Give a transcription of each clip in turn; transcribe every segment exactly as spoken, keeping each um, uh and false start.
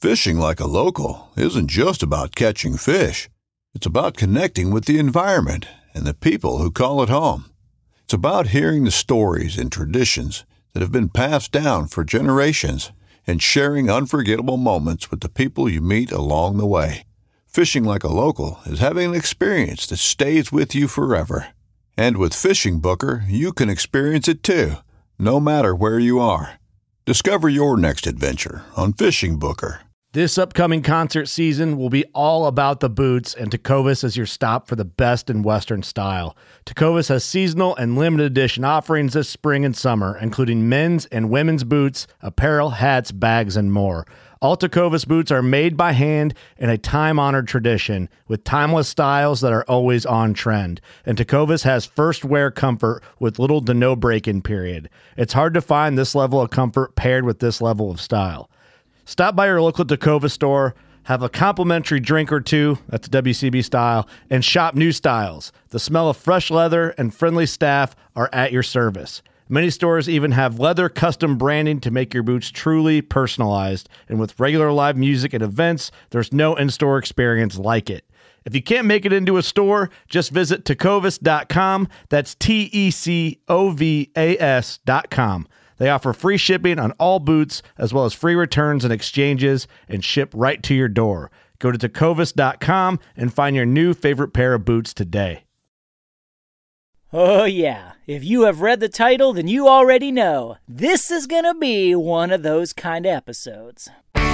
Fishing like a local isn't just about catching fish. It's about connecting with the environment and the people who call it home. It's about hearing the stories and traditions that have been passed down for generations and sharing unforgettable moments with the people you meet along the way. Fishing like a local is having an experience that stays with you forever. And with Fishing Booker, you can experience it too, no matter where you are. Discover your next adventure on Fishing Booker. This upcoming concert season will be all about the boots, and Tecovas is your stop for the best in Western style. Tecovas has seasonal and limited edition offerings this spring and summer, including men's and women's boots, apparel, hats, bags, and more. All Tecovas boots are made by hand in a time-honored tradition with timeless styles that are always on trend. And Tecovas has first wear comfort with little to no break-in period. It's hard to find this level of comfort paired with this level of style. Stop by your local Tecovas store, have a complimentary drink or two, that's W C B style, and shop new styles. The smell of fresh leather and friendly staff are at your service. Many stores even have leather custom branding to make your boots truly personalized. And with regular live music and events, there's no in-store experience like it. If you can't make it into a store, just visit tecovas dot com. That's T E C O V A S dot com. They offer free shipping on all boots, as well as free returns and exchanges, and ship right to your door. Go to tecovas dot com and find your new favorite pair of boots today. Oh yeah, if you have read the title, then you already know. This is gonna be one of those kind of episodes.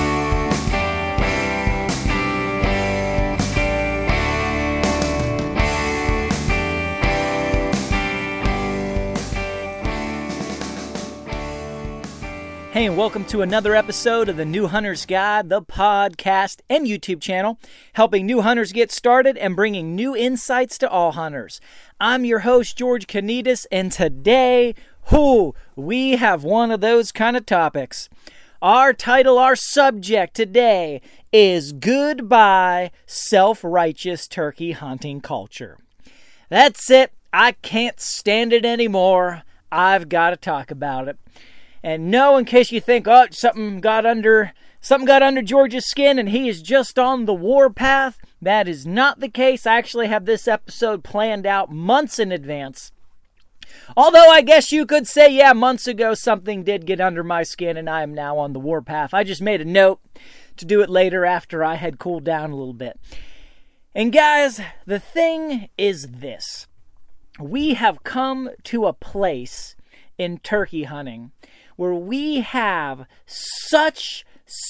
Hey, and welcome to another episode of the New Hunter's Guide, the podcast and YouTube channel, helping new hunters get started and bringing new insights to all hunters. I'm your host, George Kanitas, and today, whoo, we have one of those kind of topics. Our title, our subject today is Goodbye Self-Righteous Turkey Hunting Culture. That's it. I can't stand it anymore. I've got to talk about it. And no, in case you think, oh, something got under something got under George's skin and he is just on the warpath, that is not the case. I actually have this episode planned out months in advance. Although I guess you could say, yeah, months ago something did get under my skin and I am now on the warpath. I just made a note to do it later after I had cooled down a little bit. And guys, the thing is this. We have come to a place in turkey hunting where we have such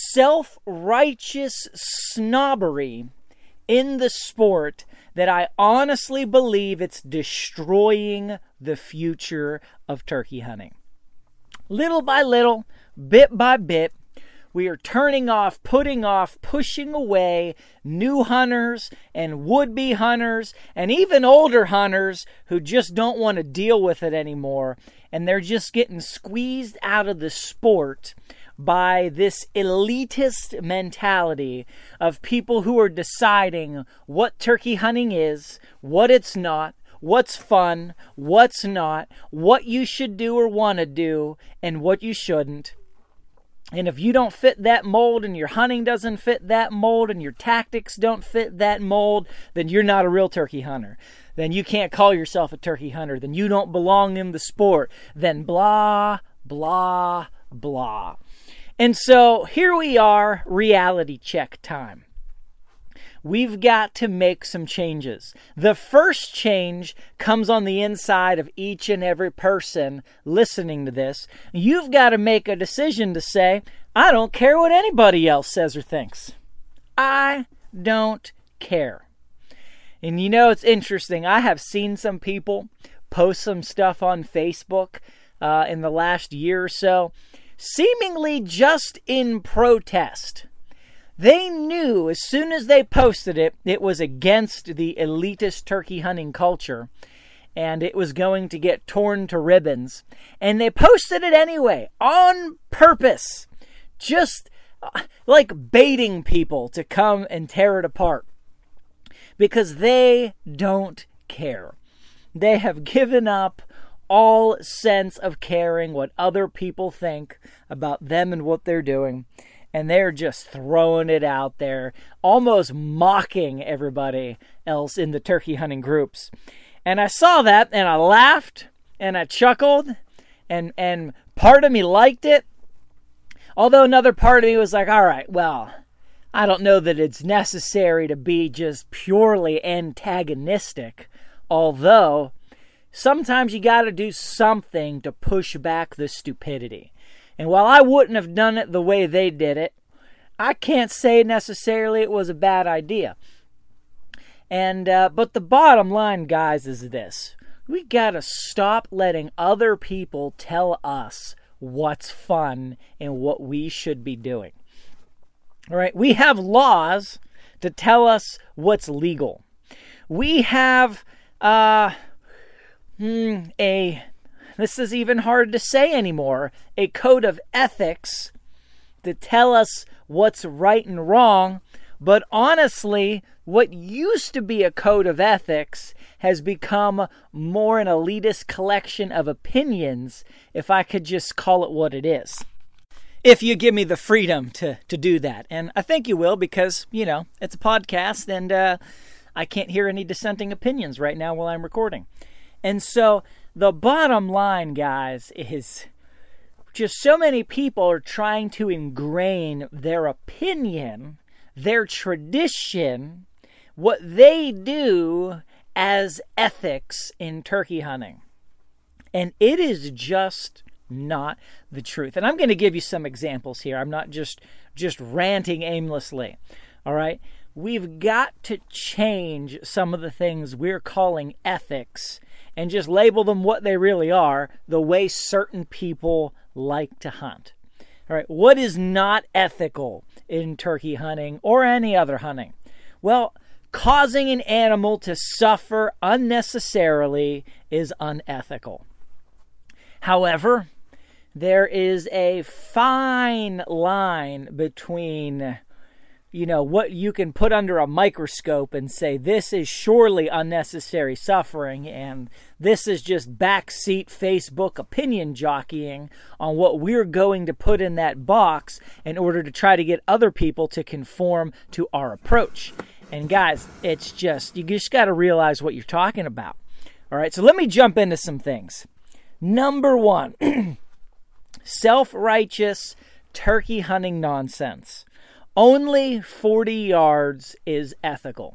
self-righteous snobbery in the sport that I honestly believe it's destroying the future of turkey hunting. Little by little, bit by bit, we are turning off, putting off, pushing away new hunters and would-be hunters and even older hunters who just don't want to deal with it anymore. And they're just getting squeezed out of the sport by this elitist mentality of people who are deciding what turkey hunting is, what it's not, what's fun, what's not, what you should do or want to do, and what you shouldn't. And if you don't fit that mold and your hunting doesn't fit that mold and your tactics don't fit that mold, then you're not a real turkey hunter. Then you can't call yourself a turkey hunter. Then you don't belong in the sport. Then blah, blah, blah. And so here we are, reality check time. We've got to make some changes. The first change comes on the inside of each and every person listening to this. You've got to make a decision to say, I don't care what anybody else says or thinks. I don't care. And you know, it's interesting. I have seen some people post some stuff on Facebook uh, in the last year or so, seemingly just in protest. They knew as soon as they posted it, it was against the elitist turkey hunting culture, and it was going to get torn to ribbons. And they posted it anyway, on purpose, just like baiting people to come and tear it apart. Because they don't care. They have given up all sense of caring what other people think about them and what they're doing. and they're just throwing it out there, almost mocking everybody else in the turkey hunting groups. And I saw that, and I laughed, and I chuckled, and and part of me liked it, although another part of me was like, all right, well, I don't know that it's necessary to be just purely antagonistic, although sometimes you got to do something to push back the stupidity. And while I wouldn't have done it the way they did it, I can't say necessarily it was a bad idea. And uh, but the bottom line, guys, is this. We got to stop letting other people tell us what's fun and what we should be doing. All right, we have laws to tell us what's legal. We have uh, hmm, a, this is even hard to say anymore, a code of ethics to tell us what's right and wrong. But honestly, what used to be a code of ethics has become more an elitist collection of opinions, if I could just call it what it is. If you give me the freedom to, to do that. And I think you will, because, you know, it's a podcast, and uh, I can't hear any dissenting opinions right now while I'm recording. And so the bottom line, guys, is just so many people are trying to ingrain their opinion, their tradition, what they do as ethics in turkey hunting. And it is just not the truth. And I'm going to give you some examples here. I'm not just just ranting aimlessly. All right? We've got to change some of the things we're calling ethics and just label them what they really are, the way certain people like to hunt. All right, what is not ethical in turkey hunting or any other hunting? Well, causing an animal to suffer unnecessarily is unethical. However, there is a fine line between, you know, what you can put under a microscope and say, this is surely unnecessary suffering, and this is just backseat Facebook opinion jockeying on what we're going to put in that box in order to try to get other people to conform to our approach. And guys, it's just, you just got to realize what you're talking about. All right, so let me jump into some things. Number one, self-righteous turkey hunting nonsense. Only forty yards is ethical.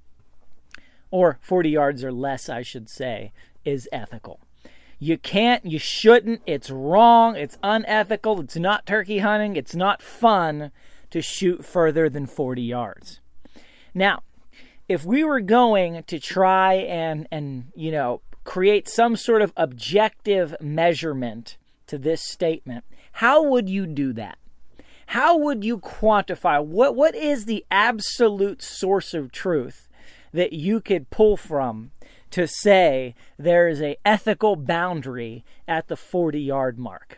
Or forty yards or less, I should say, is ethical. You can't, you shouldn't, it's wrong, it's unethical, it's not turkey hunting, it's not fun to shoot further than forty yards. Now, if we were going to try and, and you know, create some sort of objective measurement to this statement, how would you do that? How would you quantify? What what is the absolute source of truth that you could pull from to say there is an ethical boundary at the forty-yard mark?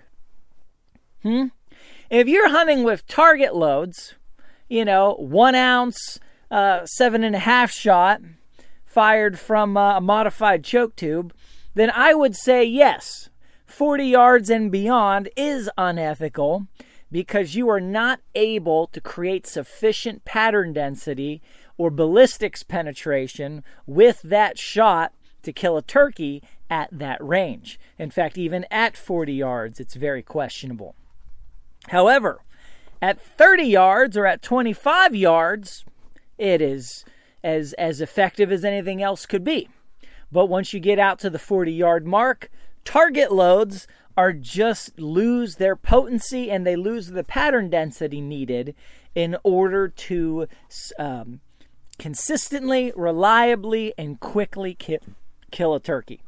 Hmm? If you're hunting with target loads, you know, one ounce, uh, seven and a half shot fired from uh, a modified choke tube, then I would say yes, forty yards and beyond is unethical, because you are not able to create sufficient pattern density or ballistics penetration with that shot to kill a turkey at that range. In fact, even at forty yards, it's very questionable. However, at thirty yards or at twenty-five yards, it is as, as effective as anything else could be. But once you get out to the forty-yard mark, target loads are just lose their potency and they lose the pattern density needed in order to um, consistently, reliably, and quickly ki- kill a turkey.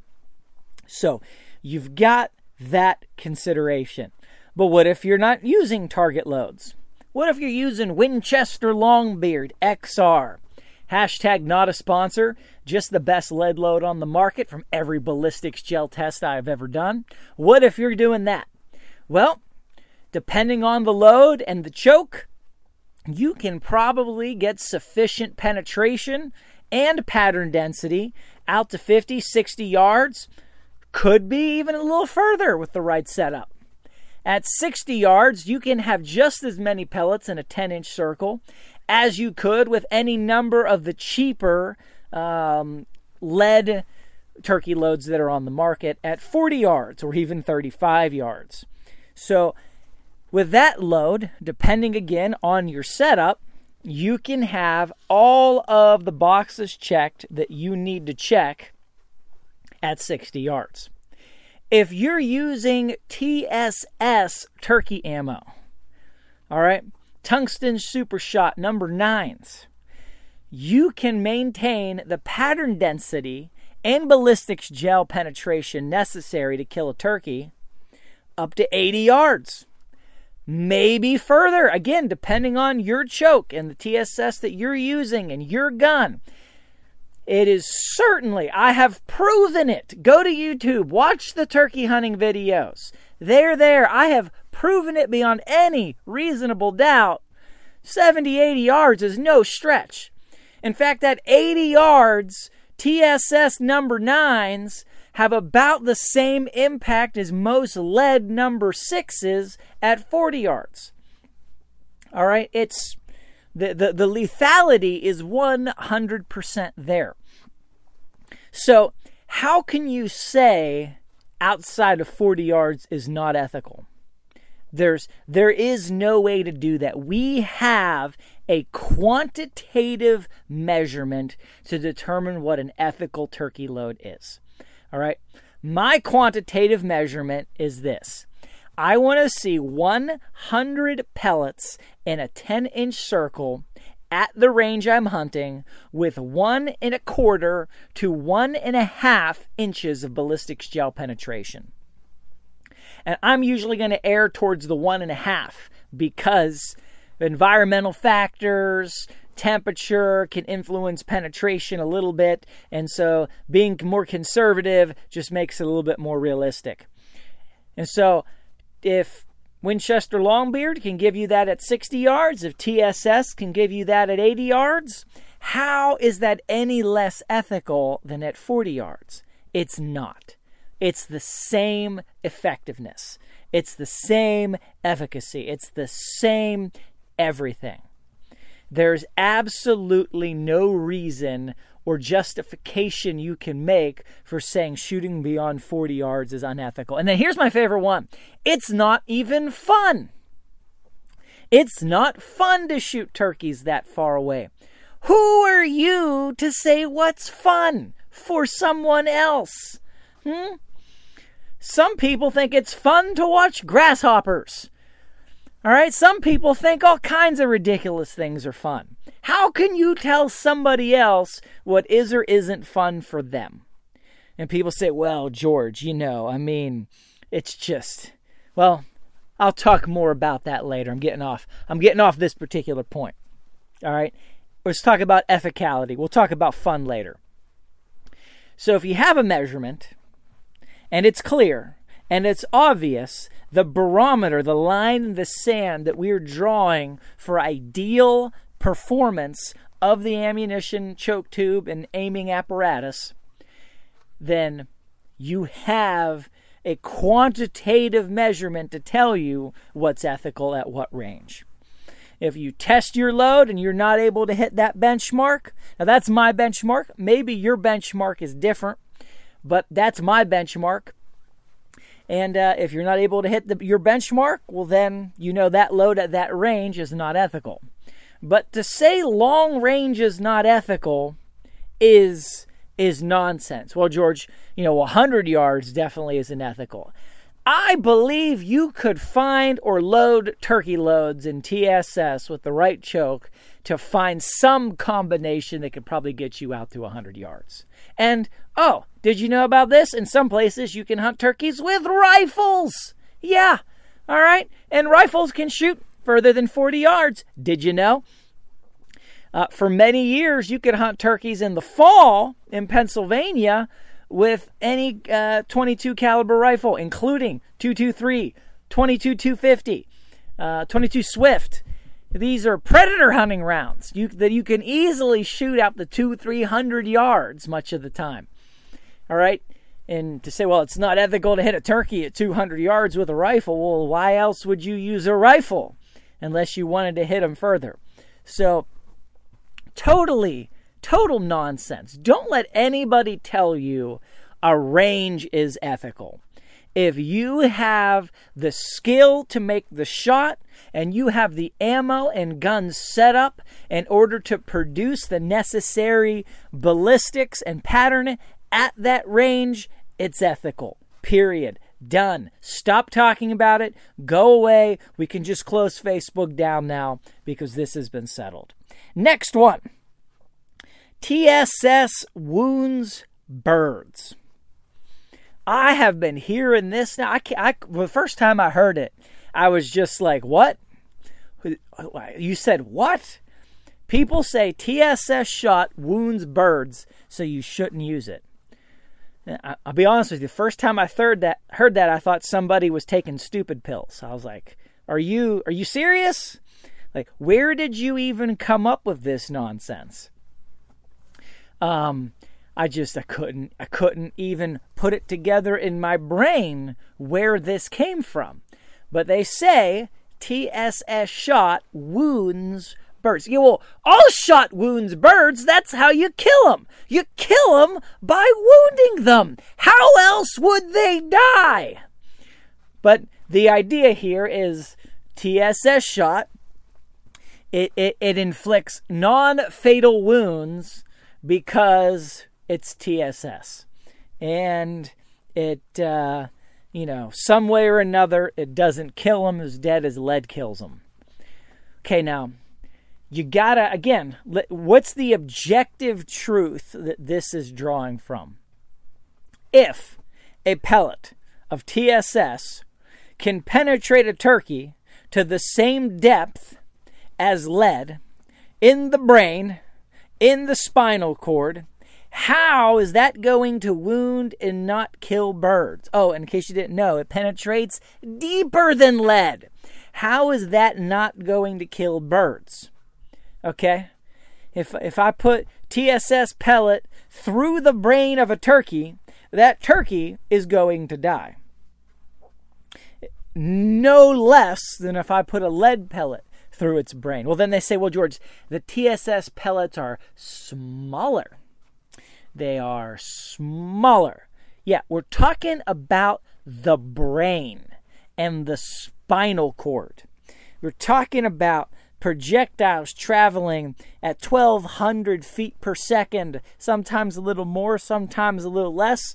So you've got that consideration. But what if you're not using target loads? What if you're using Winchester Longbeard X R? Hashtag not a sponsor, just the best lead load on the market from every ballistics gel test I've ever done. What if you're doing that? Well, depending on the load and the choke, you can probably get sufficient penetration and pattern density out to fifty, sixty yards. Could be even a little further with the right setup. At sixty yards, you can have just as many pellets in a ten-inch circle as you could with any number of the cheaper um, lead turkey loads that are on the market at forty yards or even thirty-five yards. So with that load, depending again on your setup, you can have all of the boxes checked that you need to check at sixty yards. If you're using T S S turkey ammo, all right, tungsten super shot number nines, you can maintain the pattern density and ballistics gel penetration necessary to kill a turkey up to eighty yards. Maybe further, again, depending on your choke and the T S S that you're using and your gun. It is certainly, I have proven it. Go to YouTube, watch the turkey hunting videos. They're there. I have proven it beyond any reasonable doubt. seventy, eighty yards is no stretch. In fact, at eighty yards, T S S number nines have about the same impact as most lead number sixes at forty yards. All right, it's the, the, the lethality is one hundred percent there. So how can you say outside of forty yards is not ethical? There's there is no way to do that. We have a quantitative measurement to determine what an ethical turkey load is. All right. My quantitative measurement is this. I want to see one hundred pellets in a ten-inch circle at the range I'm hunting with one and a quarter to one and a half inches of ballistics gel penetration. And I'm usually going to err towards the one and a half because environmental factors, temperature can influence penetration a little bit. And so being more conservative just makes it a little bit more realistic. And so if Winchester Longbeard can give you that at sixty yards, if T S S can give you that at eighty yards, how is that any less ethical than at forty yards? It's not. It's the same effectiveness. It's the same efficacy. It's the same everything. There's absolutely no reason or justification you can make for saying shooting beyond forty yards is unethical. And then here's my favorite one. It's not even fun. It's not fun to shoot turkeys that far away. Who are you to say what's fun for someone else? Hmm? Some people think it's fun to watch grasshoppers. All right, some people think all kinds of ridiculous things are fun. How can you tell somebody else what is or isn't fun for them? And people say, well, George, you know, I mean, it's just, well, I'll talk more about that later. I'm getting off. I'm getting off this particular point. All right, let's talk about ethicality. We'll talk about fun later. So if you have a measurement and it's clear and it's obvious, the barometer, the line in the sand that we're drawing for ideal performance of the ammunition choke tube and aiming apparatus, then you have a quantitative measurement to tell you what's ethical at what range. If you test your load and you're not able to hit that benchmark, now that's my benchmark. Maybe your benchmark is different, but that's my benchmark. And uh, if you're not able to hit the, your benchmark, well, then you know that load at that range is not ethical. But to say long range is not ethical is is nonsense. Well, George, you know, one hundred yards definitely isn't ethical. I believe you could find or load turkey loads in T S S with the right choke to find some combination that could probably get you out to one hundred yards. And, oh, did you know about this? In some places, you can hunt turkeys with rifles. Yeah, all right. And rifles can shoot further than forty yards. Did you know? Uh, for many years, you could hunt turkeys in the fall in Pennsylvania with any uh, twenty-two caliber rifle, including two twenty-three, twenty-two two fifty, uh, twenty-two Swift. These are predator hunting rounds you, that you can easily shoot out the two, three hundred yards much of the time. All right, and to say, well, it's not ethical to hit a turkey at two hundred yards with a rifle. Well, why else would you use a rifle unless you wanted to hit them further? So totally, total nonsense. Don't let anybody tell you a range is ethical. If you have the skill to make the shot and you have the ammo and guns set up in order to produce the necessary ballistics and pattern at that range, it's ethical. Period. Done. Stop talking about it. Go away. We can just close Facebook down now because this has been settled. Next one. T S S wounds birds. I have been hearing this now. I, I, the first time I heard it, I was just like, what? You said what? People say T S S shot wounds birds, so you shouldn't use it. I'll be honest with you. The first time I heard that, heard that, I thought somebody was taking stupid pills. I was like, "Are you, are you serious? Like, where did you even come up with this nonsense?" Um, I just, I couldn't, I couldn't even put it together in my brain where this came from. But they say T S S shot wounds birds. Yeah, well, all shot wounds birds. That's how you kill them. You kill them by wounding them. How else would they die? But the idea here is T S S shot. It, it, it inflicts non-fatal wounds because it's T S S. And it, uh, you know, some way or another, it doesn't kill them as dead as lead kills them. Okay, now, you gotta, again, what's the objective truth that this is drawing from? If a pellet of T S S can penetrate a turkey to the same depth as lead in the brain, in the spinal cord, how is that going to wound and not kill birds? Oh, in case you didn't know, it penetrates deeper than lead. How is that not going to kill birds? Okay? If if I put T S S pellet through the brain of a turkey, that turkey is going to die. No less than if I put a lead pellet through its brain. Well, then they say, well, George, the T S S pellets are smaller. They are smaller. Yeah, we're talking about the brain and the spinal cord. We're talking about projectiles traveling at twelve hundred feet per second, sometimes a little more, sometimes a little less,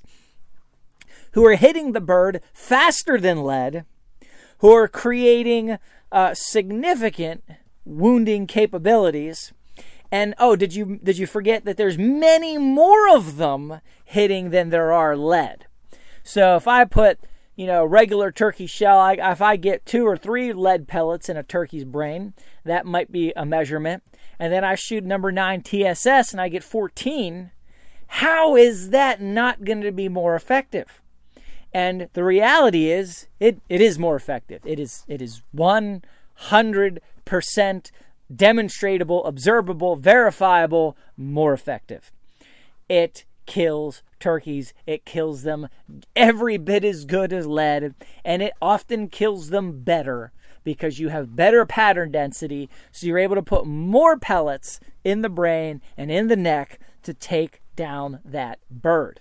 who are hitting the bird faster than lead, who are creating uh, significant wounding capabilities. And oh, did you did you forget that there's many more of them hitting than there are lead? So if I put, you know, regular turkey shell, I, if I get two or three lead pellets in a turkey's brain, that might be a measurement. And then I shoot number nine T S S and I get fourteen. How is that not going to be more effective? And the reality is, it, it is more effective. It is it is one hundred percent demonstrable, observable, verifiable, more effective. It kills turkeys. It kills them every bit as good as lead, and it often kills them better because you have better pattern density, so you're able to put more pellets in the brain and in the neck to take down that bird.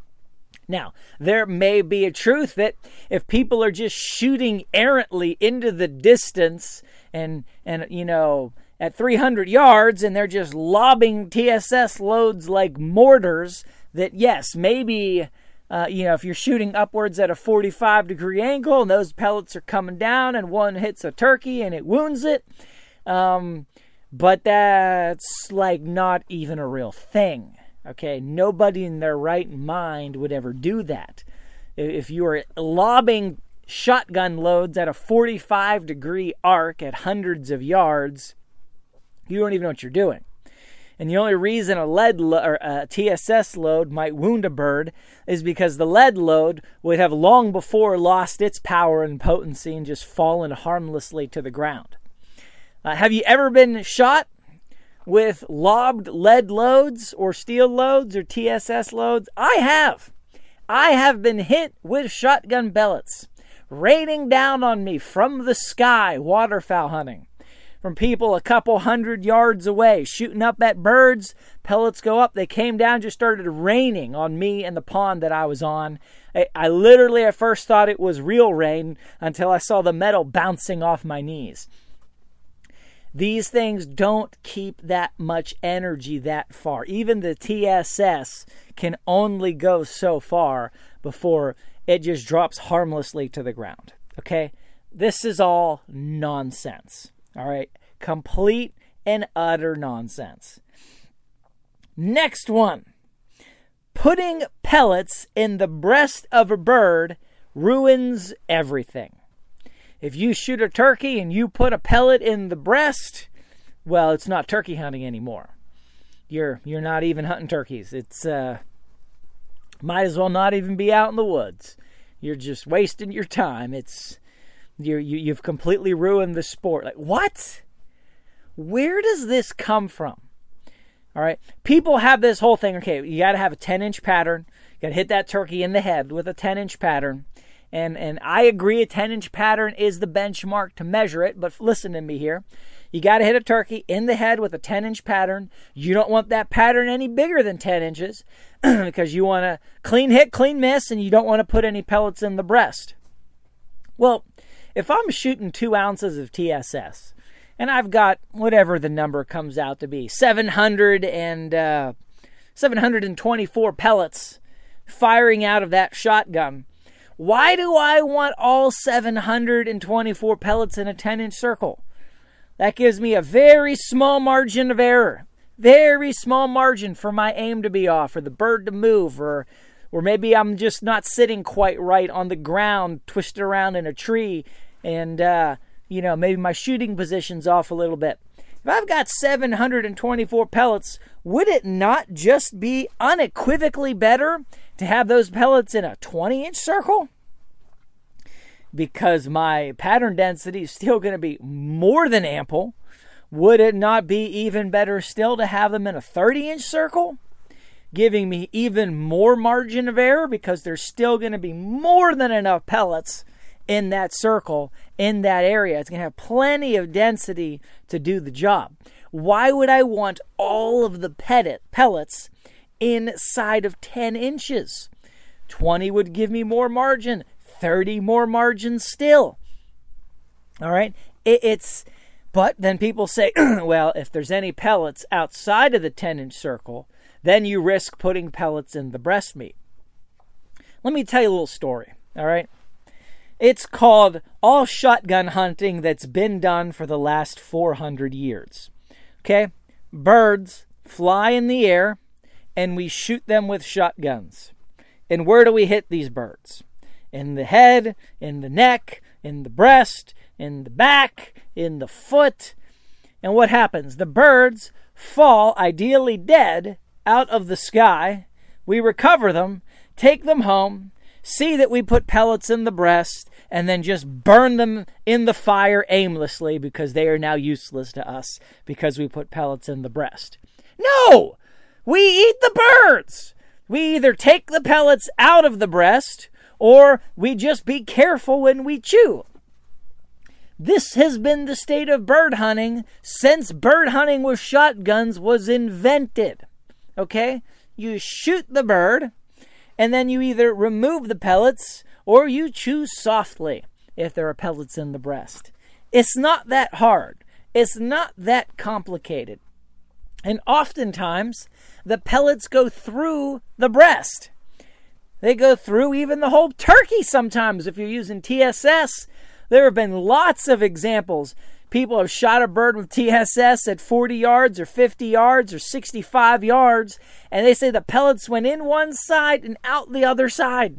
Now, there may be a truth that if people are just shooting errantly into the distance and, and you know, at three hundred yards and they're just lobbing T S S loads like mortars, that yes, maybe, uh, you know, if you're shooting upwards at a forty-five degree angle and those pellets are coming down and one hits a turkey and it wounds it, um, but that's like not even a real thing. Okay, nobody in their right mind would ever do that. If you are lobbing shotgun loads at a forty-five degree arc at hundreds of yards, you don't even know what you're doing. And the only reason a lead lo- or a T S S load might wound a bird is because the lead load would have long before lost its power and potency and just fallen harmlessly to the ground. Uh, have you ever been shot with lobbed lead loads or steel loads or T S S loads? I have. I have been hit with shotgun pellets raining down on me from the sky, waterfowl hunting. From people a couple hundred yards away, shooting up at birds, pellets go up. They came down, just started raining on me and the pond that I was on. I, I literally at first thought it was real rain until I saw the metal bouncing off my knees. These things don't keep that much energy that far. Even the T S S can only go so far before it just drops harmlessly to the ground. Okay? This is all nonsense. All right? Complete and utter nonsense. Next one. Putting pellets in the breast of a bird ruins everything. If you shoot a turkey and you put a pellet in the breast, well, it's not turkey hunting anymore. You're you're not even hunting turkeys. It's uh might as well not even be out in the woods. You're just wasting your time. It's you're, you you've completely ruined the sport. Like, what? Where does this come from? All right. People have this whole thing. Okay, you got to have a ten-inch pattern. You got to hit that turkey in the head with a ten-inch pattern. And and I agree a ten-inch pattern is the benchmark to measure it. But listen to me here. You got to hit a turkey in the head with a ten-inch pattern. You don't want that pattern any bigger than ten inches because you want to clean hit, clean miss, and you don't want to put any pellets in the breast. Well, if I'm shooting two ounces of T S S, and I've got whatever the number comes out to be, seven hundred and uh, seven hundred twenty-four pellets firing out of that shotgun, why do I want all seven hundred twenty-four pellets in a ten-inch circle? That gives me a very small margin of error. Very small margin for my aim to be off, or the bird to move, or or maybe I'm just not sitting quite right on the ground, twisted around in a tree, and, uh, you know, maybe my shooting position's off a little bit. If I've got seven hundred twenty-four pellets, would it not just be unequivocally better to have those pellets in a twenty-inch circle? Because my pattern density is still going to be more than ample. Would it not be even better still to have them in a thirty-inch circle? Giving me even more margin of error because there's still going to be more than enough pellets in that circle, in that area. It's going to have plenty of density to do the job. Why would I want all of the pellet, pellets inside of ten inches? twenty would give me more margin. thirty more margin still. All right? It, it's, but then people say, well, if there's any pellets outside of the ten-inch circle, then you risk putting pellets in the breast meat. Let me tell you a little story, all right? It's called all shotgun hunting that's been done for the last four hundred years. Okay? Birds fly in the air, and we shoot them with shotguns. And where do we hit these birds? In the head, in the neck, in the breast, in the back, in the foot. And what happens? The birds fall, ideally dead, out of the sky. We recover them, take them home, see that we put pellets in the breast, and then just burn them in the fire aimlessly because they are now useless to us because we put pellets in the breast. No! We eat the birds! We either take the pellets out of the breast, or we just be careful when we chew. This has been the state of bird hunting since bird hunting with shotguns was invented. Okay? You shoot the bird, and then you either remove the pellets or you chew softly if there are pellets in the breast. It's not that hard. It's not that complicated. And oftentimes, the pellets go through the breast. They go through even the whole turkey sometimes if you're using T S S. There have been lots of examples. People have shot a bird with T S S at forty yards or fifty yards or sixty-five yards, and they say the pellets went in one side and out the other side.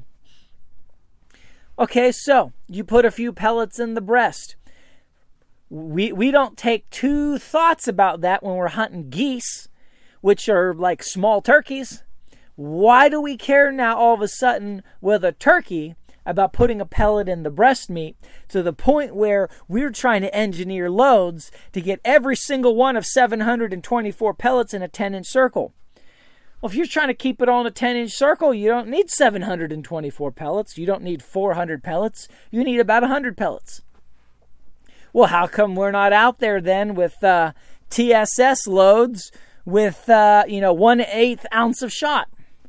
Okay, so you put a few pellets in the breast. We we don't take two thoughts about that when we're hunting geese, which are like small turkeys. Why do we care now all of a sudden with a turkey about putting a pellet in the breast meat to the point where we're trying to engineer loads to get every single one of seven hundred twenty-four pellets in a ten-inch circle? Well, if you're trying to keep it all in a ten-inch circle, you don't need seven hundred twenty-four pellets. You don't need four hundred pellets. You need about one hundred pellets. Well, how come we're not out there then with uh, T S S loads with, uh, you know, one-eighth ounce of shot?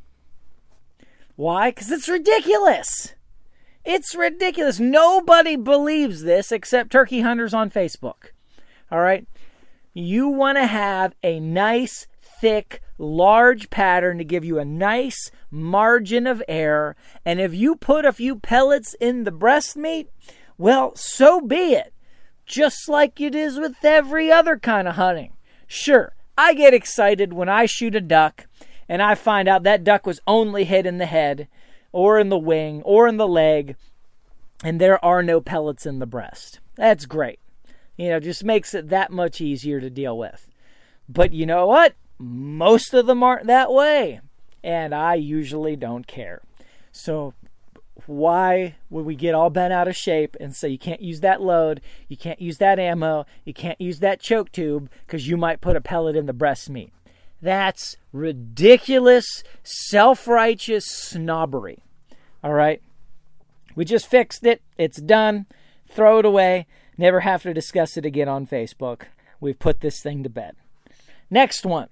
Why? Because it's ridiculous. It's ridiculous. Nobody believes this except turkey hunters on Facebook. All right? You want to have a nice, thick, large pattern to give you a nice margin of error. And if you put a few pellets in the breast meat, well, so be it. Just like it is with every other kind of hunting. Sure, I get excited when I shoot a duck and I find out that duck was only hit in the head or in the wing or in the leg and there are no pellets in the breast. That's great. You know, just makes it that much easier to deal with. But you know what? Most of them aren't that way. And I usually don't care. So why would we get all bent out of shape and say you can't use that load, you can't use that ammo, you can't use that choke tube because you might put a pellet in the breast meat? That's ridiculous, self-righteous snobbery. All right? We just fixed it. It's done. Throw it away. Never have to discuss it again on Facebook. We've put this thing to bed. Next one.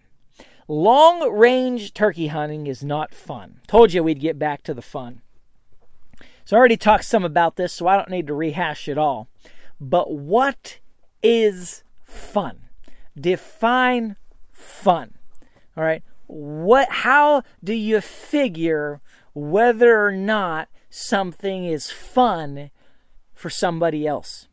Long-range turkey hunting is not fun. Told you we'd get back to the fun. So I already talked some about this, so I don't need to rehash it all. But what is fun? Define fun. All right? What? How do you figure whether or not something is fun for somebody else?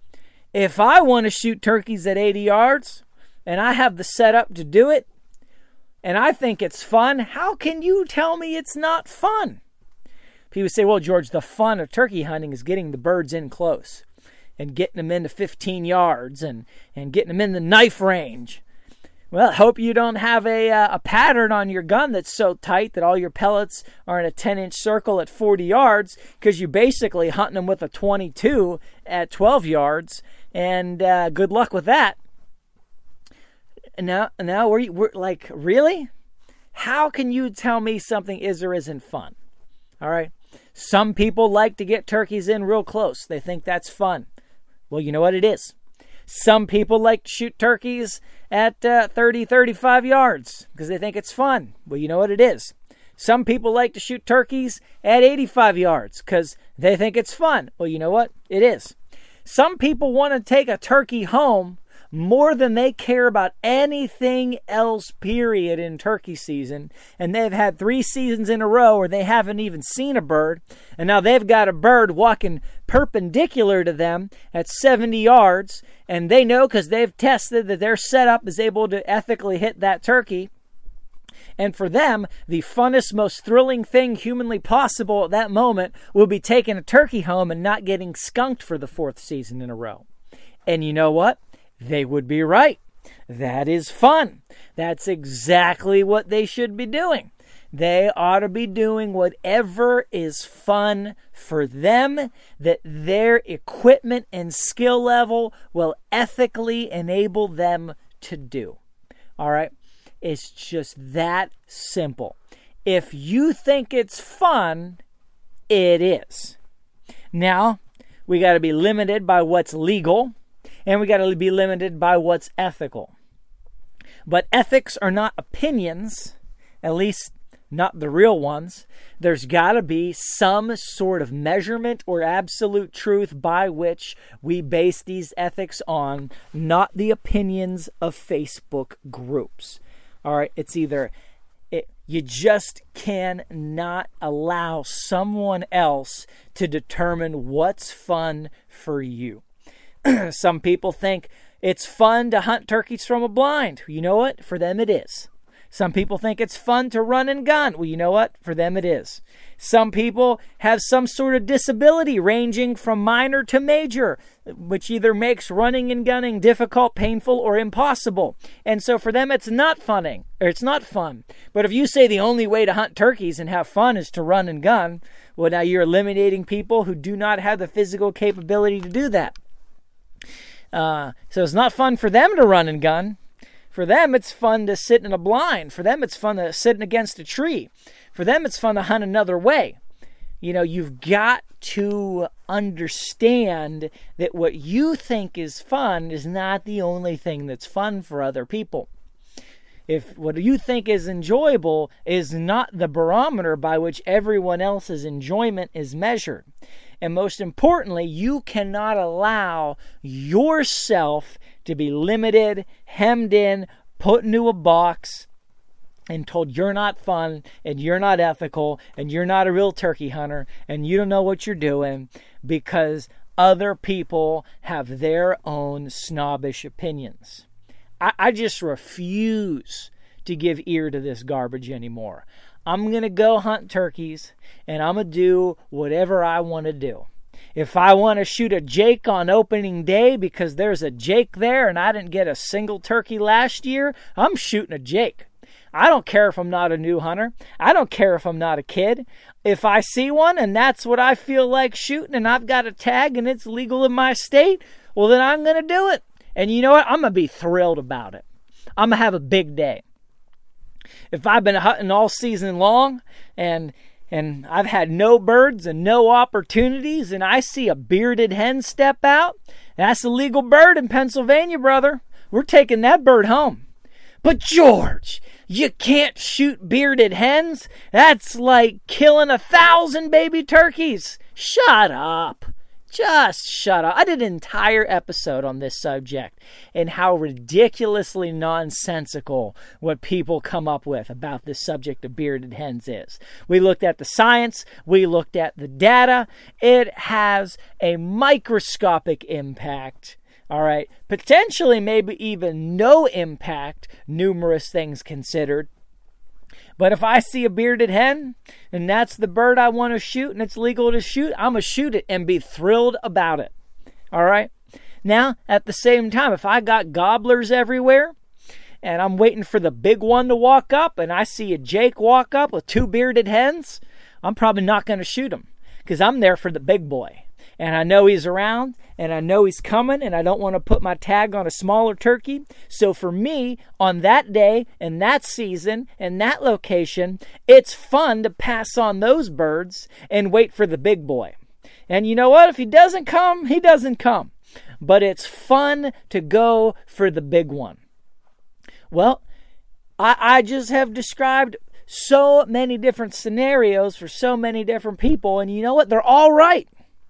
If I want to shoot turkeys at eighty yards, and I have the setup to do it, and I think it's fun, how can you tell me it's not fun? People say, well, George, the fun of turkey hunting is getting the birds in close and getting them into fifteen yards and, and getting them in the knife range. Well, I hope you don't have a, uh, a pattern on your gun that's so tight that all your pellets are in a ten-inch circle at forty yards because you're basically hunting them with a twenty-two at twelve yards, and uh, good luck with that. Now, now we're, we're like, really? How can you tell me something is or isn't fun? All right. Some people like to get turkeys in real close. They think that's fun. Well, you know what it is. Some people like to shoot turkeys at uh, thirty, thirty-five yards because they think it's fun. Well, you know what it is. Some people like to shoot turkeys at eighty-five yards because they think it's fun. Well, you know what? It is. Some people want to take a turkey home more than they care about anything else, period, in turkey season. And they've had three seasons in a row where they haven't even seen a bird. And now they've got a bird walking perpendicular to them at seventy yards. And they know because they've tested that their setup is able to ethically hit that turkey. And for them, the funnest, most thrilling thing humanly possible at that moment will be taking a turkey home and not getting skunked for the fourth season in a row. And you know what? They would be right. That is fun. That's exactly what they should be doing. They ought to be doing whatever is fun for them, that their equipment and skill level will ethically enable them to do. All right? It's just that simple. If you think it's fun, it is. Now, we got to be limited by what's legal, and we got to be limited by what's ethical. But ethics are not opinions, at least not the real ones. There's got to be some sort of measurement or absolute truth by which we base these ethics on, not the opinions of Facebook groups. All right, it's either it, you just cannot allow someone else to determine what's fun for you. Some people think it's fun to hunt turkeys from a blind. You know what? For them it is. Some people think it's fun to run and gun. Well, you know what? For them it is. Some people have some sort of disability ranging from minor to major, which either makes running and gunning difficult, painful, or impossible. And so for them it's not funning, or it's not fun. But if you say the only way to hunt turkeys and have fun is to run and gun, well, now you're eliminating people who do not have the physical capability to do that. Uh, so it's not fun for them to run and gun. For them, it's fun to sit in a blind. For them, it's fun to sit against a tree. For them, it's fun to hunt another way. You know, you've got to understand that what you think is fun is not the only thing that's fun for other people. If what you think is enjoyable is not the barometer by which everyone else's enjoyment is measured. And most importantly, you cannot allow yourself to be limited, hemmed in, put into a box, and told you're not fun, and you're not ethical, and you're not a real turkey hunter, and you don't know what you're doing, because other people have their own snobbish opinions. I, I just refuse to give ear to this garbage anymore. I'm going to go hunt turkeys, and I'm going to do whatever I want to do. If I want to shoot a Jake on opening day because there's a Jake there and I didn't get a single turkey last year, I'm shooting a Jake. I don't care if I'm not a new hunter. I don't care if I'm not a kid. If I see one and that's what I feel like shooting and I've got a tag and it's legal in my state, well, then I'm going to do it. And you know what? I'm going to be thrilled about it. I'm going to have a big day. If I've been hunting all season long and and I've had no birds and no opportunities and I see a bearded hen step out, that's a legal bird in Pennsylvania, brother. We're taking that bird home. But George, you can't shoot bearded hens. That's like killing a thousand baby turkeys. Shut up. Just shut up. I did an entire episode on this subject and how ridiculously nonsensical what people come up with about this subject of bearded hens is. We looked at the science. We looked at the data. It has a microscopic impact. All right. Potentially maybe even no impact, numerous things considered. But if I see a bearded hen and that's the bird I want to shoot and it's legal to shoot, I'm going to shoot it and be thrilled about it. All right. Now, at the same time, if I got gobblers everywhere and I'm waiting for the big one to walk up and I see a Jake walk up with two bearded hens, I'm probably not going to shoot him because I'm there for the big boy. And I know he's around, and I know he's coming, and I don't want to put my tag on a smaller turkey. So for me, on that day, and that season, and that location, it's fun to pass on those birds and wait for the big boy. And you know what? If he doesn't come, he doesn't come. But it's fun to go for the big one. Well, I, I just have described so many different scenarios for so many different people, and you know what? They're all right.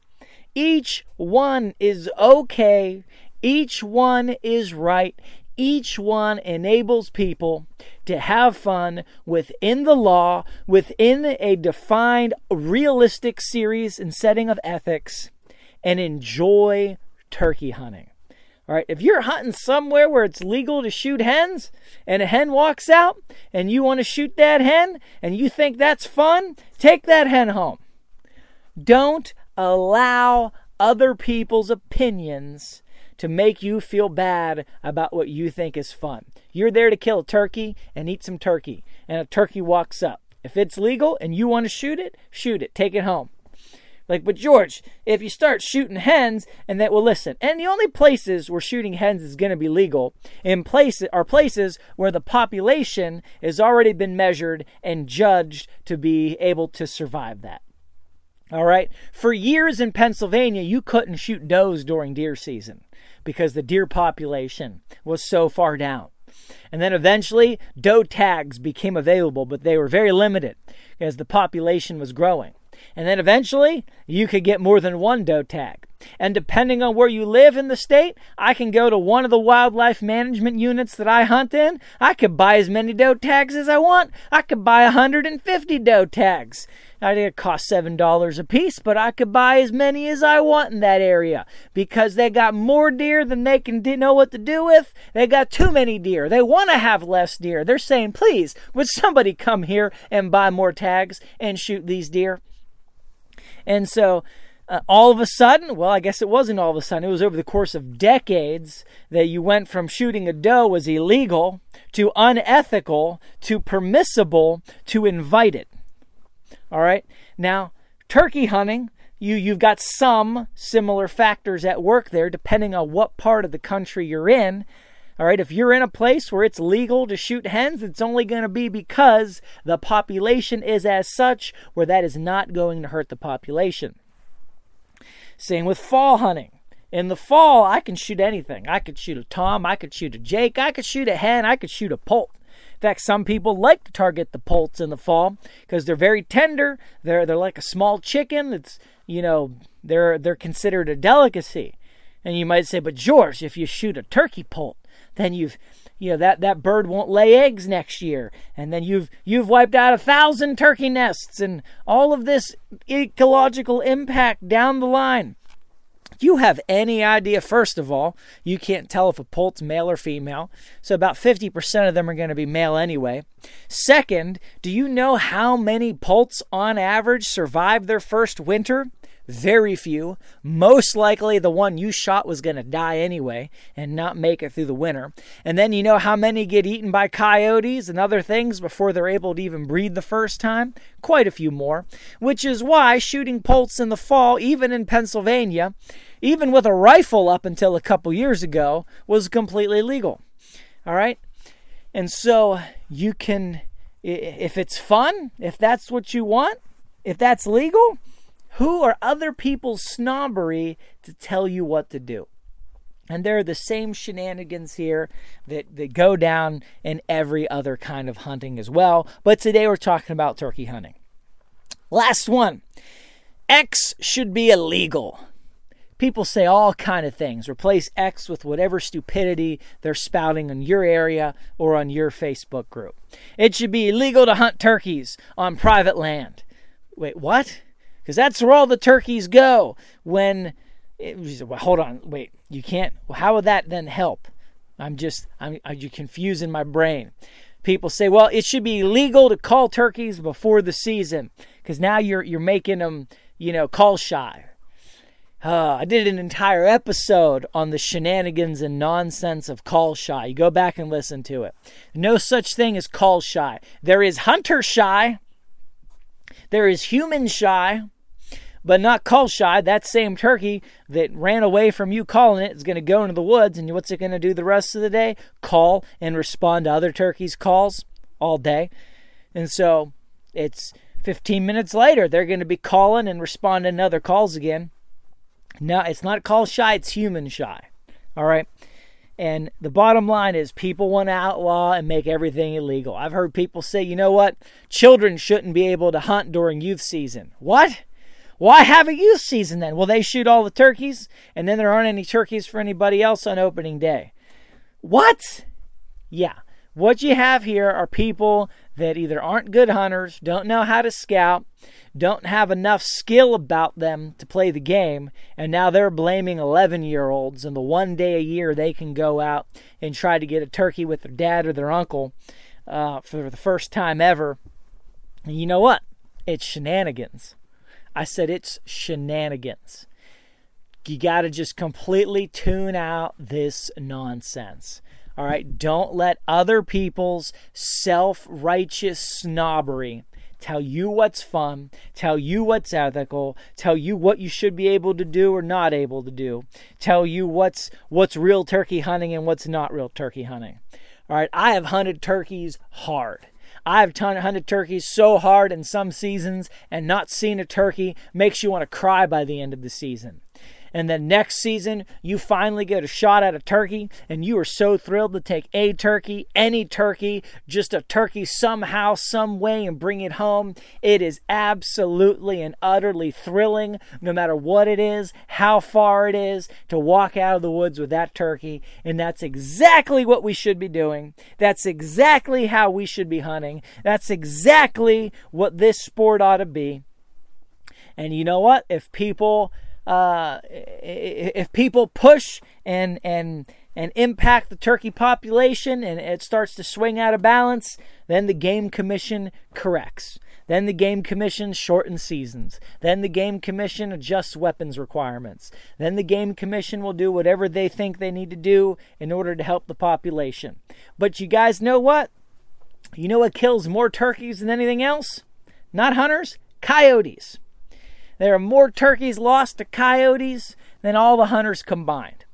Each one is okay. Each one is right. Each one enables people to have fun within the law, within a defined, realistic series and setting of ethics, and enjoy turkey hunting. All right, if you're hunting somewhere where it's legal to shoot hens, and a hen walks out, and you want to shoot that hen, and you think that's fun, take that hen home. Don't allow other people's opinions to make you feel bad about what you think is fun. You're there to kill a turkey and eat some turkey, and a turkey walks up. If it's legal and you want to shoot it, shoot it. Take it home. Like, but George, if you start shooting hens, and that, well, listen, and the only places where shooting hens is going to be legal in places are places where the population has already been measured and judged to be able to survive that. All right. For years in Pennsylvania, you couldn't shoot does during deer season because the deer population was so far down. And then eventually, doe tags became available, but they were very limited as the population was growing. And then eventually, you could get more than one doe tag. And depending on where you live in the state, I can go to one of the wildlife management units that I hunt in. I could buy as many doe tags as I want. I could buy one hundred fifty doe tags. I think it costs seven dollars a piece, but I could buy as many as I want in that area because they got more deer than they can know what to do with. They got too many deer. They want to have less deer. They're saying, please, would somebody come here and buy more tags and shoot these deer? And so uh, all of a sudden, well, I guess it wasn't all of a sudden. It was over the course of decades that you went from shooting a doe was illegal to unethical to permissible to invited. All right. Now, turkey hunting, you, you've got some similar factors at work there, depending on what part of the country you're in. All right, if you're in a place where it's legal to shoot hens, it's only going to be because the population is as such where that is not going to hurt the population. Same with fall hunting. In the fall, I can shoot anything. I could shoot a tom, I could shoot a jake, I could shoot a hen, I could shoot a poult. In fact, some people like to target the poults in the fall because they're very tender. They're they're like a small chicken. It's, you know, they're they're considered a delicacy. And you might say, but George, if you shoot a turkey poult, then you've, you know, that, that bird won't lay eggs next year. And then you've you've wiped out a thousand turkey nests and all of this ecological impact down the line. Do you have any idea? First of all, you can't tell if a poult's male or female. So about fifty percent of them are going to be male anyway. Second, do you know how many poults on average survive their first winter? Very few. Most likely the one you shot was going to die anyway and not make it through the winter. And then you know how many get eaten by coyotes and other things before they're able to even breed the first time? Quite a few more. Which is why shooting poults in the fall, even in Pennsylvania, even with a rifle up until a couple years ago, was completely legal. All right? And so you can, if it's fun, if that's what you want, if that's legal, who are other people's snobbery to tell you what to do? And there are the same shenanigans here that, that go down in every other kind of hunting as well. But today we're talking about turkey hunting. Last one. X should be illegal. People say all kind of things. Replace X with whatever stupidity they're spouting in your area or on your Facebook group. It should be illegal to hunt turkeys on private land. Wait, what? Because that's where all the turkeys go when, it, well, hold on, wait, you can't, well, how would that then help? I'm just, I'm, are you confusing my brain? People say, well, it should be illegal to call turkeys before the season because now you're you're making them, you know, call shy. Uh, I did an entire episode on the shenanigans and nonsense of call shy. You go back and listen to it. No such thing as call shy. There is hunter shy. There is human shy. But not call shy. That same turkey that ran away from you calling it is going to go into the woods, and what's it going to do the rest of the day? Call and respond to other turkeys' calls all day. And so it's fifteen minutes later, they're going to be calling and responding to other calls again. No, it's not call shy, it's human shy. All right? And the bottom line is people want to outlaw and make everything illegal. I've heard people say, you know what? Children shouldn't be able to hunt during youth season. What? Why have a youth season then? Well, they shoot all the turkeys, and then there aren't any turkeys for anybody else on opening day. What? Yeah. What you have here are people that either aren't good hunters, don't know how to scout, don't have enough skill about them to play the game, and now they're blaming eleven-year-olds and the one day a year they can go out and try to get a turkey with their dad or their uncle uh, for the first time ever. And you know what? It's shenanigans. I said it's shenanigans. You got to just completely tune out this nonsense. All right? Don't let other people's self-righteous snobbery tell you what's fun, tell you what's ethical, tell you what you should be able to do or not able to do, tell you what's what's real turkey hunting and what's not real turkey hunting. All right? I have hunted turkeys hard. I've hunted turkeys so hard in some seasons, and not seeing a turkey makes you want to cry by the end of the season. And then next season, you finally get a shot at a turkey, and you are so thrilled to take a turkey, any turkey, just a turkey somehow, some way, and bring it home. It is absolutely and utterly thrilling, no matter what it is, how far it is, to walk out of the woods with that turkey. And that's exactly what we should be doing. That's exactly how we should be hunting. That's exactly what this sport ought to be. And you know what? If people... Uh, if people push and and and impact the turkey population and it starts to swing out of balance, then the Game Commission corrects. Then the Game Commission shortens seasons. Then the Game Commission adjusts weapons requirements. Then the Game Commission will do whatever they think they need to do in order to help the population. But you guys know what? You know what kills more turkeys than anything else? Not hunters, coyotes. There are more turkeys lost to coyotes than all the hunters combined.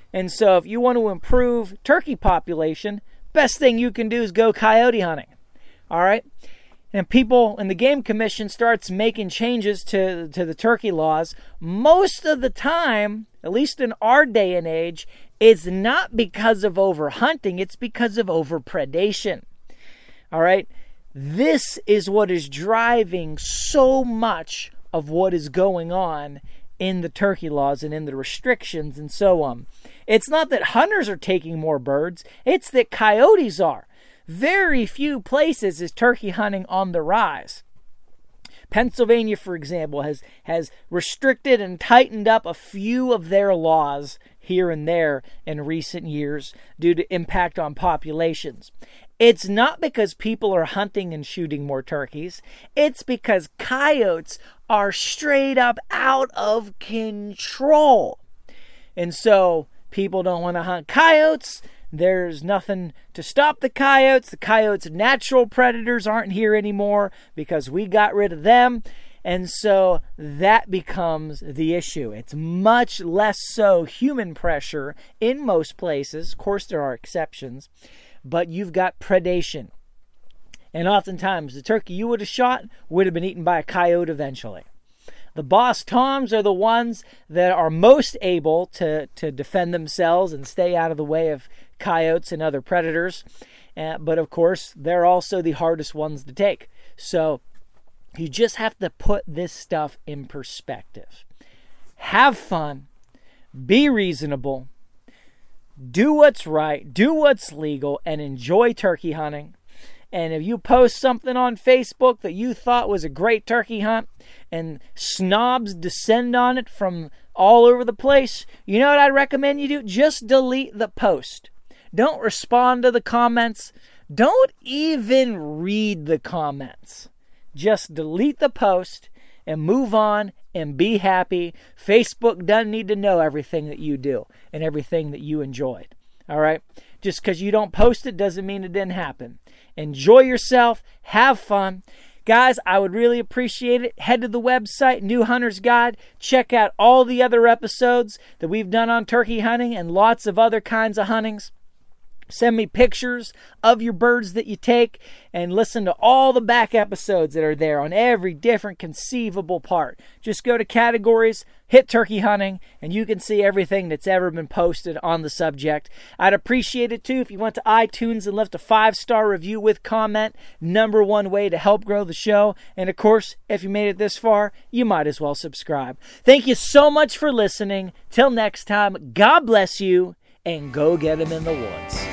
And so if you want to improve turkey population, best thing you can do is go coyote hunting. All right? And people in the Game Commission starts making changes to, to the turkey laws. Most of the time, at least in our day and age, it's not because of overhunting, it's because of overpredation. All right? This is what is driving so much of what is going on in the turkey laws and in the restrictions and so on. It's not that hunters are taking more birds, it's that coyotes are. Very few places is turkey hunting on the rise. Pennsylvania, for example, has, has restricted and tightened up a few of their laws here and there in recent years due to impact on populations. It's not because people are hunting and shooting more turkeys. It's because coyotes are straight up out of control. And so people don't want to hunt coyotes. There's nothing to stop the coyotes. The coyotes' natural predators aren't here anymore because we got rid of them. And so that becomes the issue. It's much less so human pressure in most places. Of course, there are exceptions. But you've got predation. And oftentimes, the turkey you would have shot would have been eaten by a coyote eventually. The boss toms are the ones that are most able to, to defend themselves and stay out of the way of coyotes and other predators. Uh, but of course, they're also the hardest ones to take. So you just have to put this stuff in perspective. Have fun. Be reasonable. Do what's right. Do what's legal. And enjoy turkey hunting. And if you post something on Facebook that you thought was a great turkey hunt and snobs descend on it from all over the place, you know what I'd recommend you do? Just delete the post. Don't respond to the comments. Don't even read the comments. Just delete the post and move on and be happy. Facebook doesn't need to know everything that you do and everything that you enjoyed. All right? Just because you don't post it doesn't mean it didn't happen. Enjoy yourself. Have fun. Guys, I would really appreciate it. Head to the website, New Hunter's Guide. Check out all the other episodes that we've done on turkey hunting and lots of other kinds of huntings. Send me pictures of your birds that you take and listen to all the back episodes that are there on every different conceivable part. Just go to categories, hit turkey hunting, and you can see everything that's ever been posted on the subject. I'd appreciate it too if you went to iTunes and left a five-star review with comment. Number one way to help grow the show. And of course, if you made it this far, you might as well subscribe. Thank you so much for listening. Till next time, God bless you, and go get them in the woods.